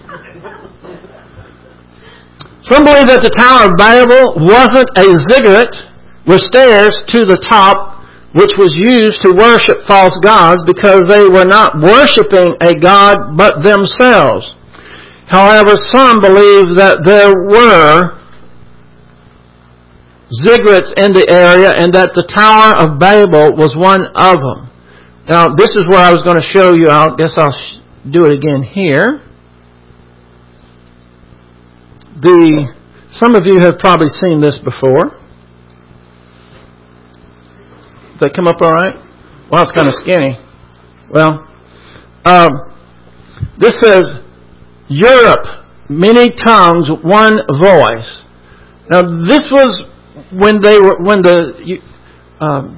Some believe that the Tower of Babel wasn't a ziggurat with stairs to the top, which was used to worship false gods, because they were not worshiping a god but themselves. However, some believe that there were ziggurats in the area and that the Tower of Babel was one of them. Now, this is where I was going to show you. I guess I'll do it again here. The some of you have probably seen this before. They come up all right? Well, it's kind of skinny. Well, um, this says, Europe, many tongues, one voice. Now, this was when they were, when the, um,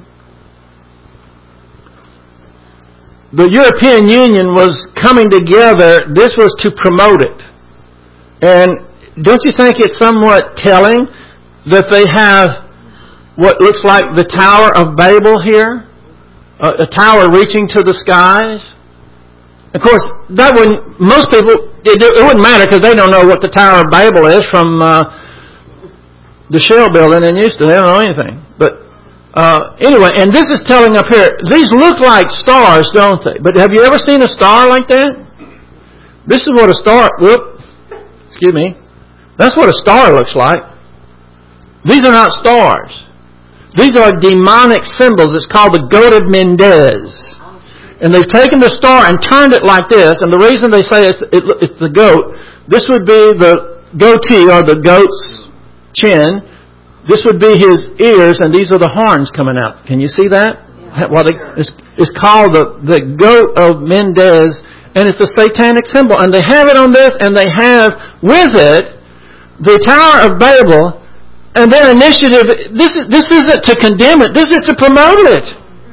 the European Union was coming together. This was to promote it. And don't you think it's somewhat telling that they have what looks like the Tower of Babel here? A, a tower reaching to the skies? Of course, that wouldn't, most people, it, it wouldn't matter because they don't know what the Tower of Babel is from uh, the Shell building in Houston. They don't know anything. But uh, anyway, and this is telling up here, these look like stars, don't they? But have you ever seen a star like that? This is what a star, whoop, excuse me, that's what a star looks like. These are not stars. These are demonic symbols. It's called the Goat of Mendez. And they've taken the star and turned it like this. And the reason they say it's, it, it's the goat, this would be the goatee or the goat's chin. This would be his ears, and these are the horns coming out. Can you see that? Yeah. Well, it's, it's called the, the Goat of Mendez, and it's a satanic symbol. And they have it on this, and they have with it the Tower of Babel. And their initiative, this, is, this isn't to condemn it, this is to promote it.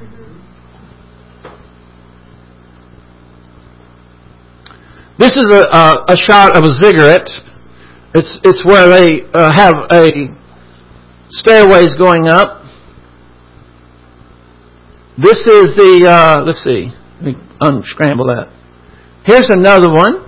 This is a, a, a shot of a ziggurat. It's, it's where they uh, have a stairways going up. This is the, uh, let's see, let me unscramble that. Here's another one.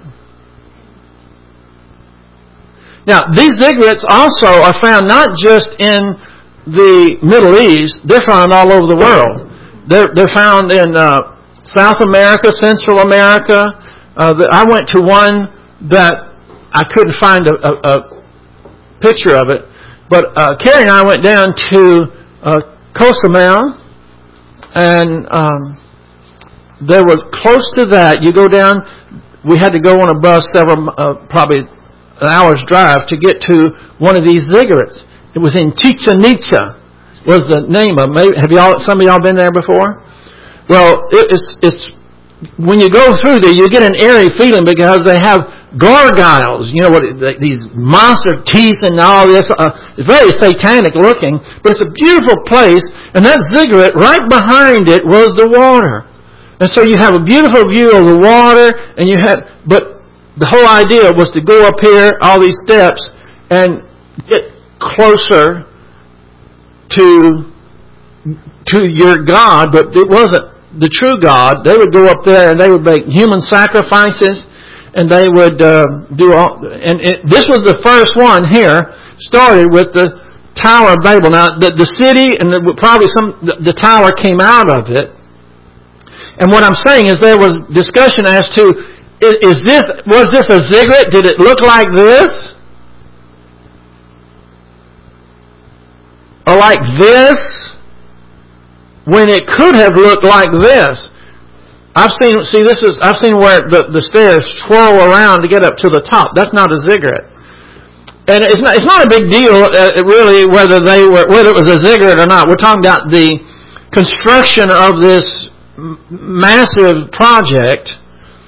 Now, these ziggurats also are found not just in the Middle East, they're found all over the world. They're, they're found in uh, South America, Central America. Uh, the, I went to one that I couldn't find a, a, a picture of it, but uh, Carrie and I went down to uh, Cozumel, and um, there was close to that. You go down, we had to go on a bus several, uh, probably an hour's drive to get to one of these ziggurats. It was in Chichen Itza, was the name of it. Have y'all, some of y'all been there before? Well, it, it's, it's, when you go through there, you get an eerie feeling because they have gargoyles, you know, what these monster teeth and all this. Uh, it's very satanic looking, but it's a beautiful place, and that ziggurat, right behind it was the water. And so you have a beautiful view of the water, and you have, but the whole idea was to go up here, all these steps, and get closer to to your God, but it wasn't the true God. They would go up there and they would make human sacrifices, and they would uh, do all. And it, this was the first one here. Started with the Tower of Babel. Now the, the city and the, probably some the, the tower came out of it. And what I'm saying is there was discussion as to. Is this, was this a ziggurat? Did it look like this? Or like this? When it could have looked like this. I've seen, see this is, I've seen where the, the stairs twirl around to get up to the top. That's not a ziggurat. And it's not, it's not a big deal, uh, really, whether they were, whether it was a ziggurat or not. We're talking about the construction of this m- massive project.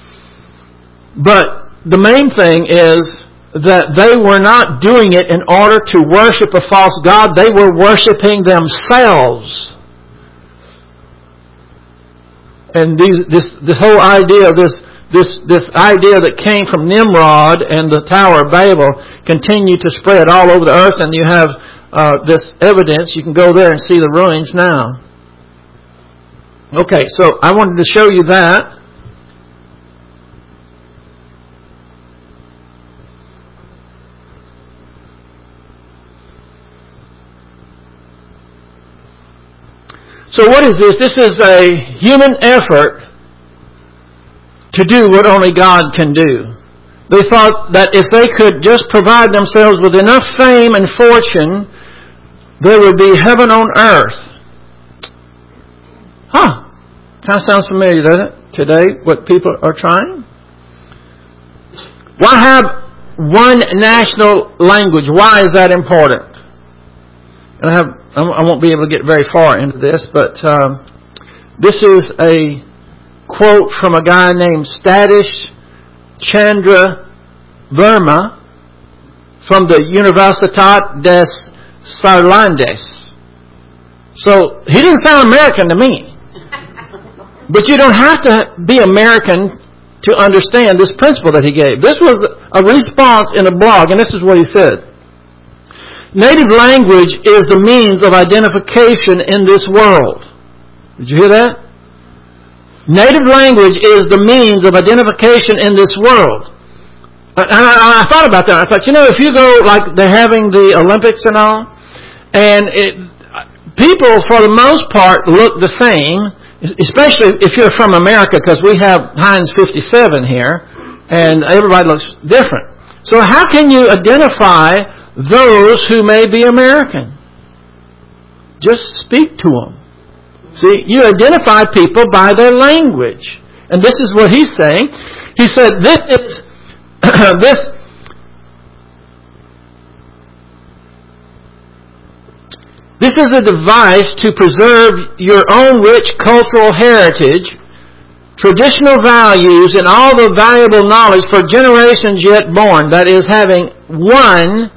But the main thing is that they were not doing it in order to worship a false god. They were worshiping themselves. And these, this, this whole idea, this, this, this idea that came from Nimrod and the Tower of Babel continued to spread all over the earth. And you have uh, this evidence. You can go there and see the ruins now. Okay, so I wanted to show you that. So what is this? This is a human effort to do what only God can do. They thought that if they could just provide themselves with enough fame and fortune, there would be heaven on earth. Huh. Kind of sounds familiar, doesn't it? Today, what people are trying? Why have one national language? Why is that important? And I have I won't be able to get very far into this, but um, this is a quote from a guy named Satish Chandra Verma from the Universitat des Sarlandes. So he didn't sound American to me. But you don't have to be American to understand this principle that he gave. This was a response in a blog, and this is what he said. Native language is the means of identification in this world. Did you hear that? Native language is the means of identification in this world. And I, I thought about that. I thought, you know, if you go, like they're having the Olympics and all, and it, people, for the most part, look the same, especially if you're from America, because we have Heinz fifty-seven here, and everybody looks different. So how can you identify those who may be American? Just speak to them. See, you identify people by their language. And this is what he's saying. He said, this is, this, this is a device to preserve your own rich cultural heritage, traditional values, and all the valuable knowledge for generations yet born. That is, having one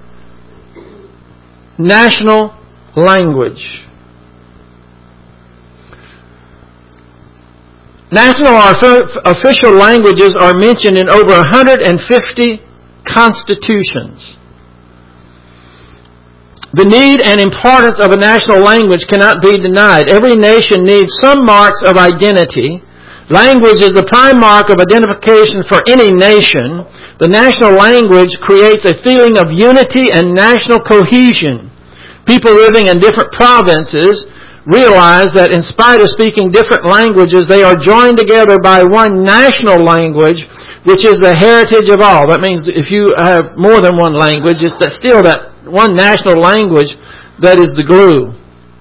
national language. National or official languages are mentioned in over one hundred fifty constitutions. The need and importance of a national language cannot be denied. Every nation needs some marks of identity. Language is the prime mark of identification for any nation. The national language creates a feeling of unity and national cohesion. People living in different provinces realize that in spite of speaking different languages, they are joined together by one national language, which is the heritage of all. That means if you have more than one language, it's that still that one national language that is the glue.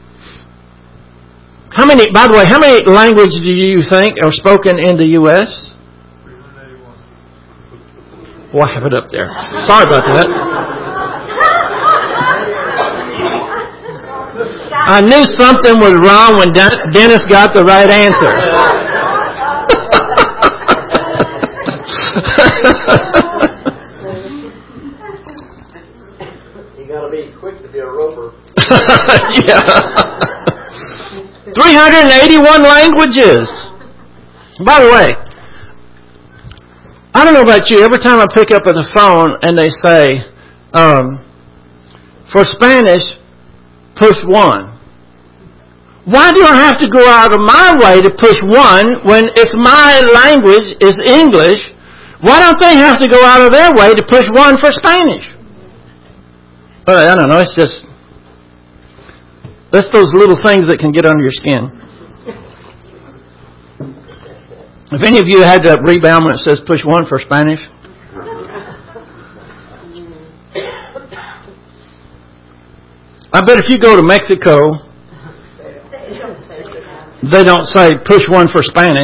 How many, by the way, how many languages do you think are spoken in the U S? Well, I have it up there. Sorry about that. I knew something was wrong when Dennis got the right answer. You got to be quick to be a roper. Yeah. three hundred eighty-one languages. By the way, I don't know about you. Every time I pick up the phone and they say, um, for Spanish, push one. Why do I have to go out of my way to push one when it's my language is English? Why don't they have to go out of their way to push one for Spanish? Well, I don't know. It's just, that's those little things that can get under your skin. If any of you had that rebound when it says push one for Spanish, I bet if you go to Mexico, they don't say push one for Spanish.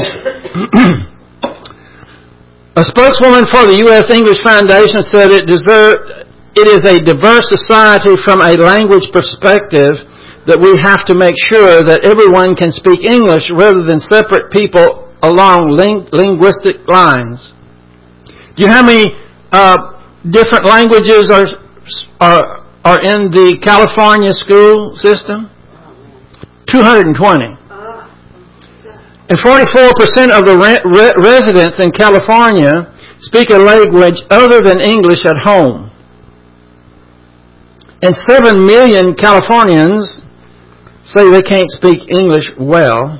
A spokeswoman for the U S English Foundation said it, deserve, it is a diverse society from a language perspective that we have to make sure that everyone can speak English rather than separate people along ling- linguistic lines. Do you know how many uh, different languages are, are, are in the California school system? two hundred twenty. And forty-four percent of the re- re- residents in California speak a language other than English at home. And seven million Californians say they can't speak English well.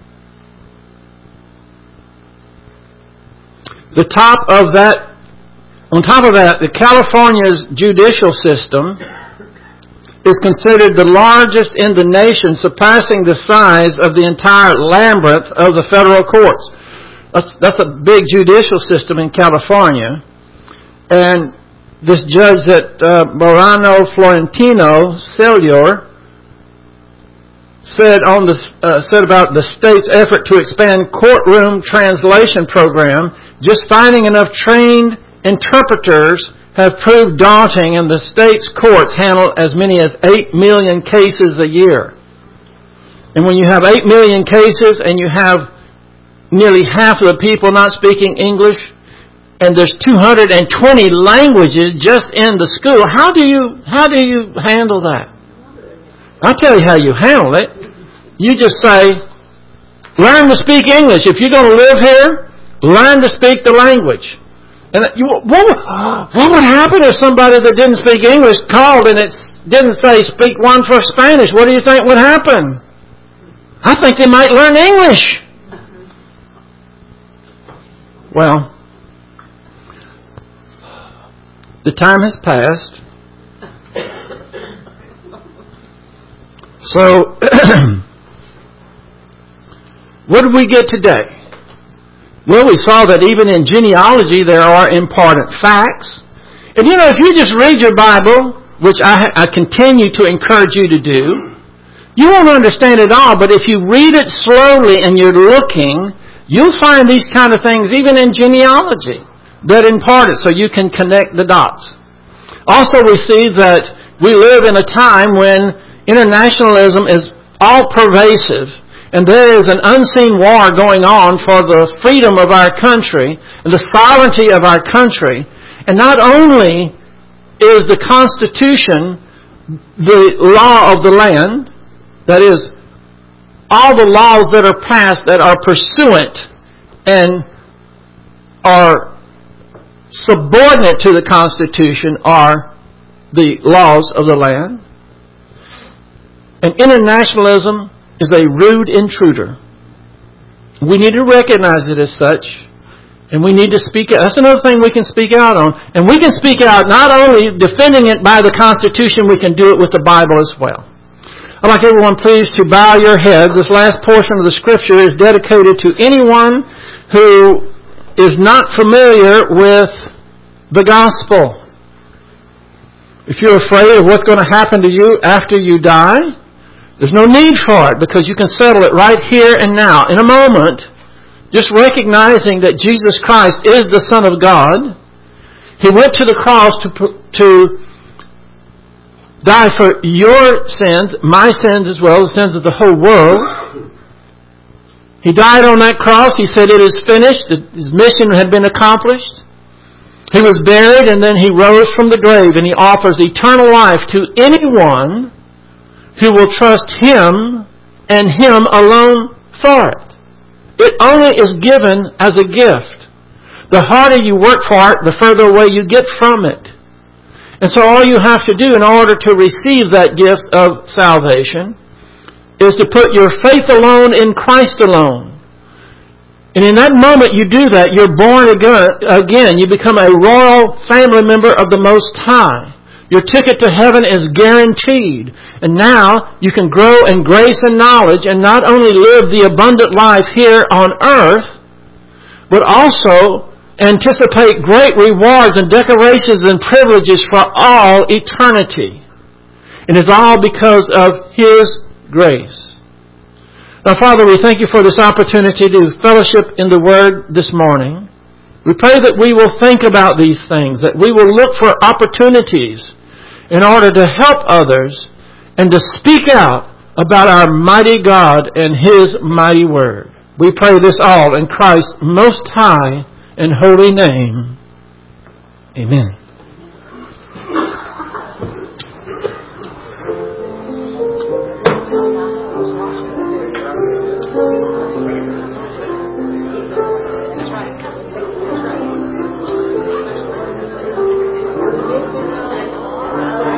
The top of that, on top of that, the California's judicial system is considered the largest in the nation, surpassing the size of the entire labyrinth of the federal courts. That's, that's a big judicial system in California. And this judge at uh, Morano Florentino Cellular said on the uh, said about the state's effort to expand courtroom translation program, just finding enough trained interpreters have proved daunting, and the state's courts handle as many as eight million cases a year. And when you have eight million cases and you have nearly half of the people not speaking English, and there's two hundred twenty languages just in the school. How do you how do you handle that? I'll tell you how you handle it. You just say, learn to speak English. If you're going to live here, learn to speak the language. And you, what, would, what would happen if somebody that didn't speak English called and it didn't say speak one for Spanish? What do you think would happen? I think they might learn English. Well, the time has passed. So, what did we get today? Well, we saw that even in genealogy there are important facts. And you know, if you just read your Bible, which I, I continue to encourage you to do, you won't understand it all, but if you read it slowly and you're looking, you'll find these kind of things even in genealogy that impart it so you can connect the dots. Also, we see that we live in a time when internationalism is all pervasive. And there is an unseen war going on for the freedom of our country and the sovereignty of our country. And not only is the Constitution the law of the land, that is, all the laws that are passed that are pursuant and are subordinate to the Constitution are the laws of the land. And internationalism is a rude intruder. We need to recognize it as such, and we need to speak out. That's another thing we can speak out on. And we can speak out not only defending it by the Constitution, we can do it with the Bible as well. I'd like everyone please to bow your heads. This last portion of the Scripture is dedicated to anyone who is not familiar with the gospel. If you're afraid of what's going to happen to you after you die, there's no need for it, because you can settle it right here and now, in a moment, just recognizing that Jesus Christ is the Son of God. He went to the cross to, to die for your sins, my sins as well, the sins of the whole world. He died on that cross. He said it is finished. His mission had been accomplished. He was buried, and then He rose from the grave, and He offers eternal life to anyone who will trust Him and Him alone for it. It only is given as a gift. The harder you work for it, the further away you get from it. And so all you have to do in order to receive that gift of salvation is to put your faith alone in Christ alone. And in that moment you do that, you're born again. You become a royal family member of the Most High. Your ticket to heaven is guaranteed. And now you can grow in grace and knowledge and not only live the abundant life here on earth, but also anticipate great rewards and decorations and privileges for all eternity. And it's all because of His grace. Now, Father, we thank You for this opportunity to fellowship in the Word this morning. We pray that we will think about these things, that we will look for opportunities in order to help others and to speak out about our mighty God and His mighty Word. We pray this all in Christ's most high and holy name. Amen.